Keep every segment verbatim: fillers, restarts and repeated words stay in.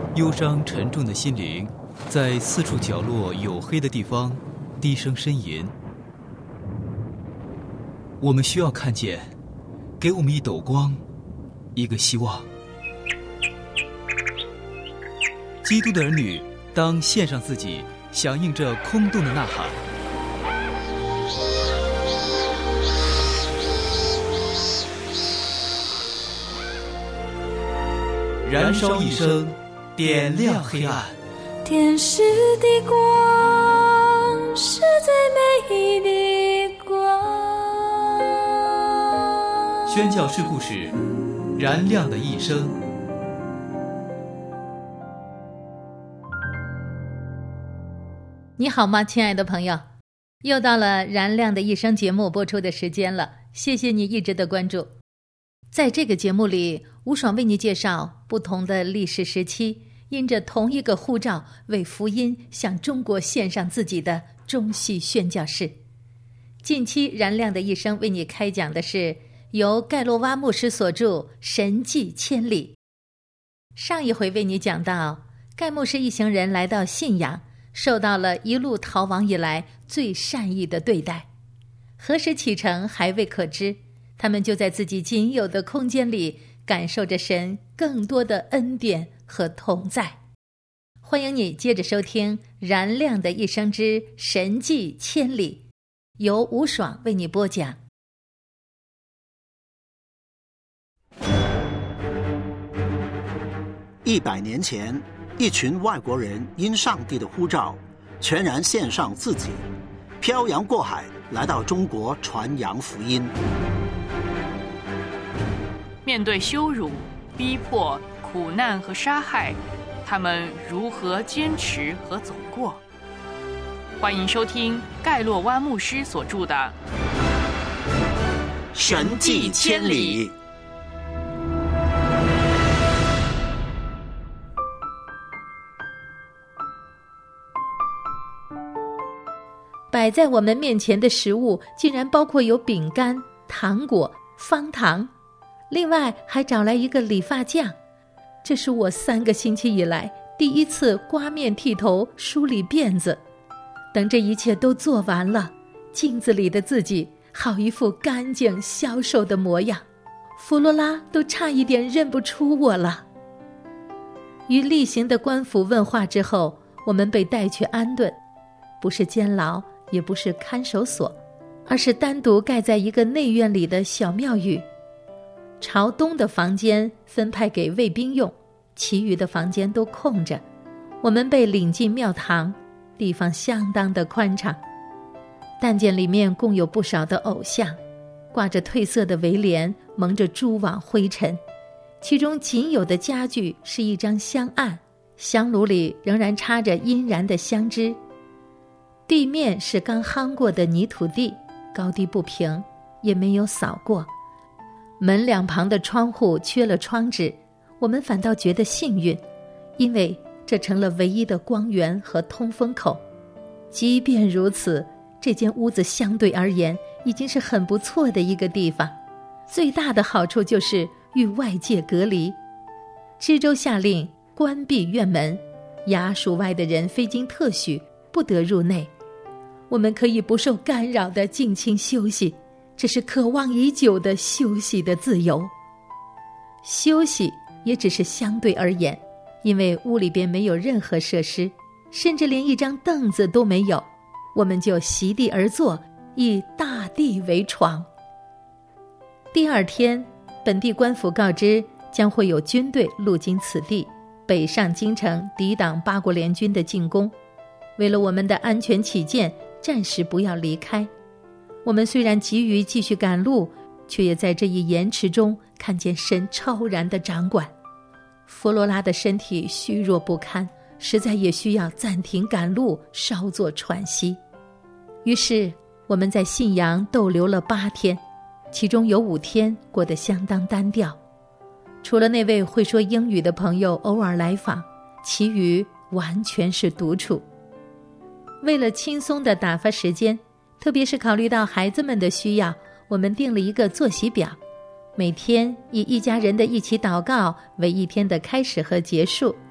忧伤沉重的心灵在四处角落黝黑的地方低声呻吟。我们需要看见，给我们一斗光，一个希望。基督的儿女当献上自己，响应这空洞的呐喊。燃烧一生，点亮黑暗。 天使的光是最美的光。 宣教士故事，燃亮的一生。 你好吗，亲爱的朋友？又到了燃亮的一生节目播出的时间了，谢谢你一直的关注。在这个节目里，吴爽为你介绍不同的历史时期，因着同一个呼召为福音向中国献上自己的中西宣教士。近期燃亮的一生为你开讲的是由盖洛瓦牧师所著《神迹千里》。上一回为你讲到，盖牧师一行人来到信阳，受到了一路逃亡以来最善意的对待。何时启程还未可知，他们就在自己仅有的空间里感受着神更多的恩典和同在。欢迎你接着收听《燃亮的一生之神迹千里》，由吴爽为你播讲。 一百年前，一群外国人因上帝的呼召，全然献上自己，漂洋过海来到中国传扬福音。 面对羞辱、逼迫、苦难和杀害，他们如何坚持和走过？欢迎收听盖洛瓦牧师所著的《 神迹千里》。 摆在我们面前的食物竟然包括有饼干、糖果、方糖，另外还找来一个理发匠。这是我三个星期以来第一次刮面剃头、梳理辫子。等这一切都做完了，镜子里的自己好一副干净消瘦的模样，弗罗拉都差一点认不出我了。与例行的官府问话之后，我们被带去安顿，不是监牢，也不是看守所，而是单独盖在一个内院里的小庙宇。朝东的房间分派给卫兵用，其余的房间都空着。我们被领进庙堂，地方相当的宽敞。担间里面共有不少的偶像，挂着褪色的围帘，蒙着蛛网灰尘。其中仅有的家具是一张香案，香炉里仍然插着阴燃的香枝。地面是刚夯过的泥土地，高低不平，也没有扫过。门两旁的窗户缺了窗纸，我们反倒觉得幸运，因为这成了唯一的光源和通风口。即便如此，这间屋子相对而言已经是很不错的一个地方。最大的好处就是与外界隔离。知州下令关闭院门，衙署外的人非经特许不得入内。我们可以不受干扰地尽情休息，这是渴望已久的休息的自由。休息也只是相对而言，因为屋里边没有任何设施，甚至连一张凳子都没有，我们就席地而坐，以大地为床。第二天，本地官府告知将会有军队路经此地，北上京城抵挡八国联军的进攻。为了我们的安全起见，暂时不要离开。我们虽然急于继续赶路，却也在这一延迟中看见神超然的掌管。弗罗拉的身体虚弱不堪，实在也需要暂停赶路，稍作喘息。于是我们在信阳逗留了八天，其中有五天过得相当单调。除了那位会说英语的朋友偶尔来访，其余完全是独处。为了轻松地打发时间，特别是考虑到孩子们的需要，我们定了一个作息表，每天以一家人的一起祷告为一天的开始和结束。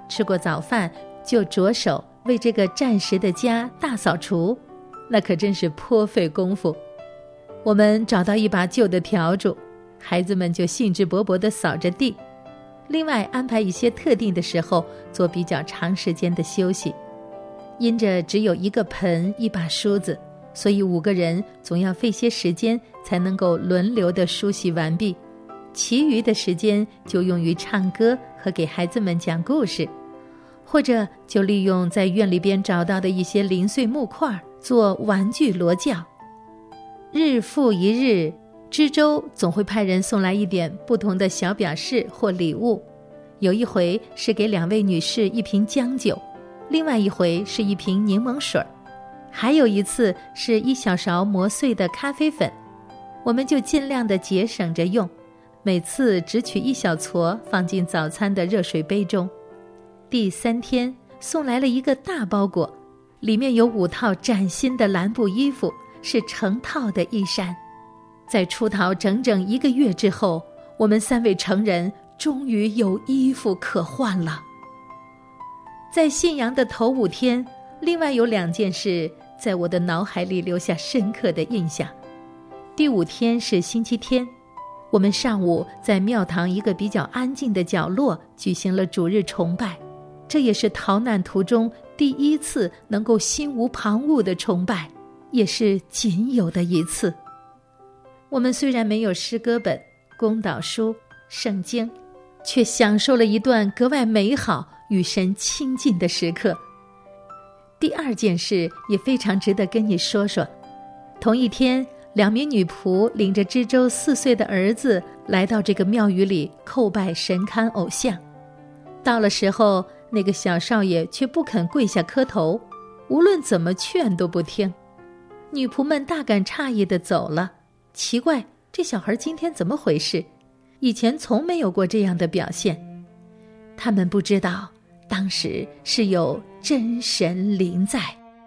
吃过早饭，就着手为这个暂时的家大扫除，那可真是颇费功夫。我们找到一把旧的笤帚，孩子们就兴致勃勃地扫着地。另外安排一些特定的时候做比较长时间的休息。因着只有一个盆一把梳子，所以五个人总要费些时间才能够轮流的梳洗完毕，其余的时间就用于唱歌和给孩子们讲故事，或者就利用在院里边找到的一些零碎木块做玩具罗教。日复一日，知州总会派人送来一点不同的小表示或礼物，有一回是给两位女士一瓶姜酒，另外一回是一瓶柠檬水，还有一次是一小勺磨碎的咖啡粉。我们就尽量的节省着用，每次只取一小撮放进早餐的热水杯中。第三天送来了一个大包裹，里面有五套崭新的蓝布衣服，是成套的衣衫。在出逃整整一个月之后，我们三位成人终于有衣服可换了。在信阳的头五天，另外有两件事在我的脑海里留下深刻的印象。第五天是星期天，我们上午在庙堂一个比较安静的角落举行了主日崇拜，这也是逃难途中第一次能够心无旁骛的崇拜，也是仅有的一次。我们虽然没有诗歌本、公祷书、圣经，却享受了一段格外美好与神亲近的时刻。第二件事也非常值得跟你说说。同一天，两名女仆领着知州四岁的儿子来到这个庙宇里叩拜神龛偶像。到了时候，那个小少爷却不肯跪下磕头，无论怎么劝都不听。女仆们大感诧异地走了，奇怪，这小孩今天怎么回事？以前从没有过这样的表现。他们不知道，当时是有真神临在。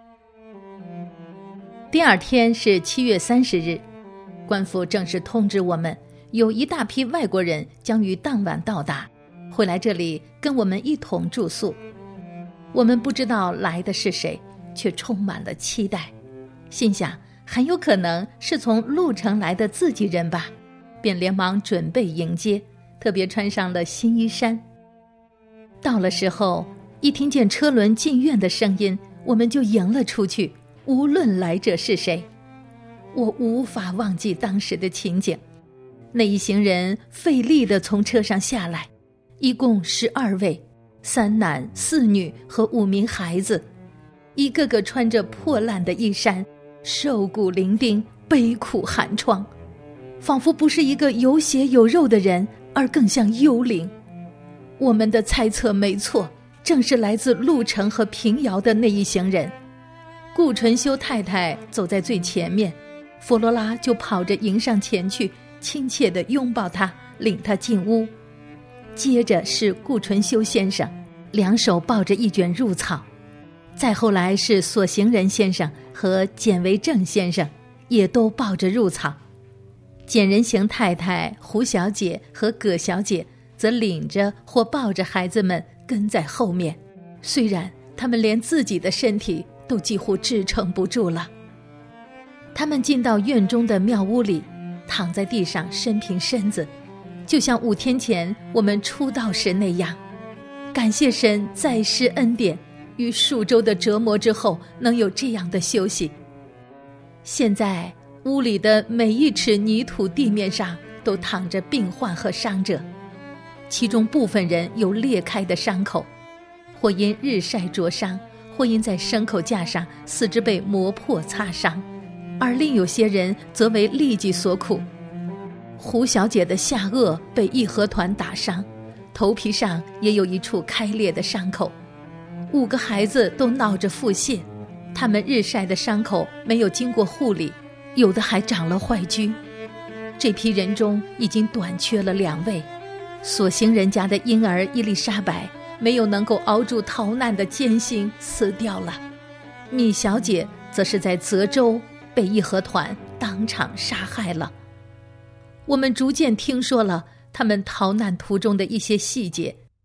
第二天是七月三十日，官府正式通知我们，有一大批外国人将于当晚到达，会来这里跟我们一同住宿。我们不知道来的是谁，却充满了期待，心想很有可能是从鹿城来的自己人吧，便连忙准备迎接，特别穿上了新衣衫。到了时候，一听见车轮进院的声音，我们就迎了出去，无论来者是谁。我无法忘记当时的情景，那一行人费力地从车上下来，一共十二位，三男四女和五名孩子，一个个穿着破烂的衣衫，瘦骨伶仃，悲苦寒窗，仿佛不是一个有血有肉的人，而更像幽灵。我们的猜测没错，正是来自鹿城和平遥的那一行人。顾纯修太太走在最前面，弗罗拉就跑着迎上前去，亲切地拥抱他，领他进屋。接着是顾纯修先生，两手抱着一卷入草。再后来是索行人先生和简维正先生，也都抱着入草。简仁行太太、胡小姐和葛小姐则领着或抱着孩子们跟在后面，虽然他们连自己的身体都几乎支撑不住了。他们进到院中的庙屋里，躺在地上伸平身子，就像五天前我们出道时那样，感谢神再施恩典，于数周的折磨之后能有这样的休息。现在屋里的每一尺泥土地面上都躺着病患和伤者，其中部分人有裂开的伤口，或因日晒灼伤，或因在牲口架上四肢被磨破擦伤，而另有些人则为痢疾所苦。胡小姐的下颚被义和团打伤，头皮上也有一处开裂的伤口。五个孩子都闹着腹泻，他们日晒的伤口没有经过护理，有的还长了坏疽。这批人中已经短缺了两位，所行人家的婴儿伊丽莎白没有能够熬住逃难的艰辛，死掉了。米小姐则是在泽州被义和团当场杀害了。我们逐渐听说了他们逃难途中的一些细节，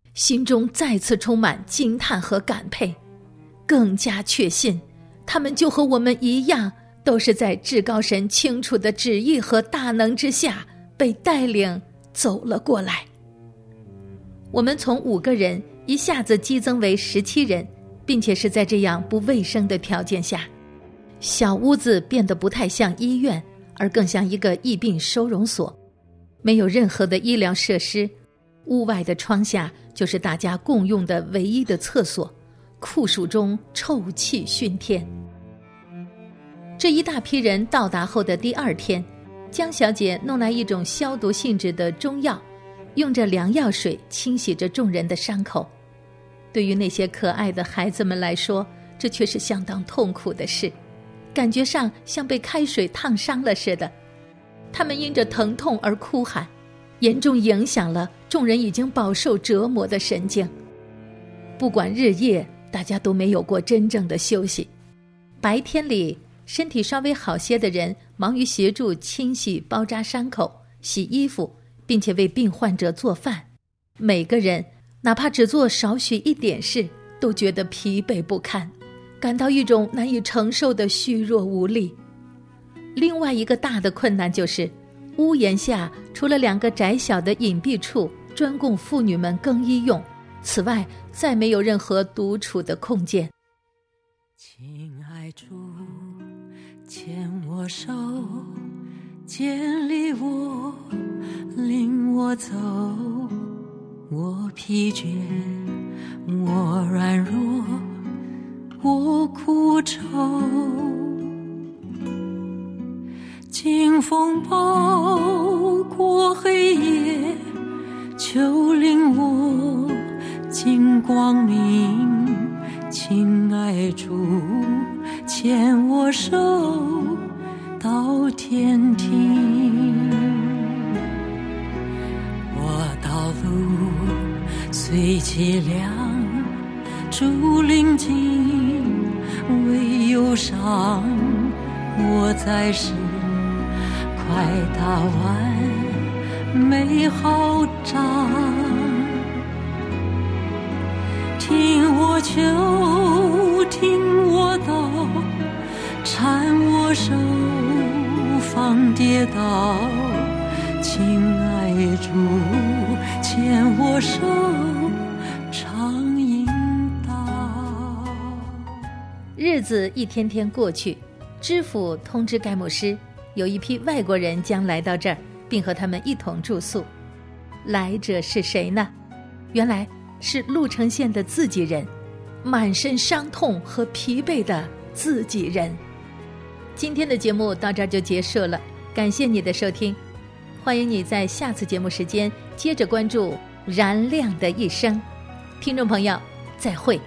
心中再次充满惊叹和感佩，更加确信他们就和我们一样，都是在至高神清楚的旨意和大能之下被带领走了过来。我们从五个人一下子激增为十七人，并且是在这样不卫生的条件下，小屋子变得不太像医院，而更像一个疫病收容所，没有任何的医疗设施，屋外的窗下就是大家共用的唯一的厕所，酷暑中臭气熏天。这一大批人到达后的第二天，江小姐弄来一种消毒性质的中药，用着凉药水清洗着众人的伤口。对于那些可爱的孩子们来说，这却是相当痛苦的事，感觉上像被开水烫伤了似的。他们因着疼痛而哭喊，严重影响了众人已经饱受折磨的神经。不管日夜，大家都没有过真正的休息。白天里，身体稍微好些的人忙于协助清洗包扎伤口、洗衣服，并且为病患者做饭。每个人哪怕只做少许一点事，都觉得疲惫不堪，感到一种难以承受的虚弱无力。另外一个大的困难就是，屋檐下除了两个窄小的隐蔽处专供妇女们更衣用，此外再没有任何独处的空间。 亲爱主，牵我手，建立我，领我走，我疲倦，我软弱，我苦愁。经风暴过黑夜，求领我进光明。亲爱主，牵我手到天庭。我道路虽凄凉，主领进，为忧伤我在世快打完美好仗。听我求，听我祷，搀我手，防跌倒。亲爱主，牵我手，常引导。 日子一天天过去，知府通知该牧师，有一批外国人将来到这儿，并和他们一同住宿。来者是谁呢？原来是鹿城县的自己人，满身伤痛和疲惫的自己人。今天的节目到这儿就结束了，感谢你的收听，欢迎你在下次节目时间接着关注燃亮的一生。听众朋友，再会。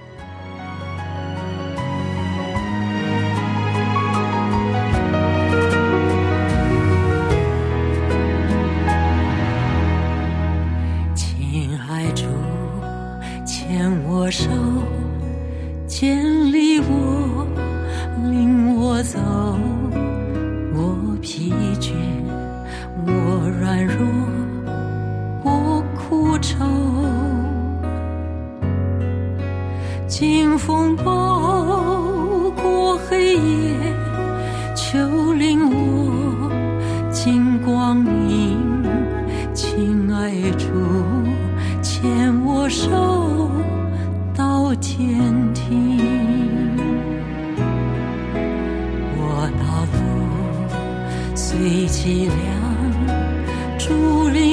手建立我，领我走，我疲倦，我软弱，我苦愁。经风暴过黑夜，求领我进光明。亲爱主，牵我手到天庭。我道路虽凄凉，主领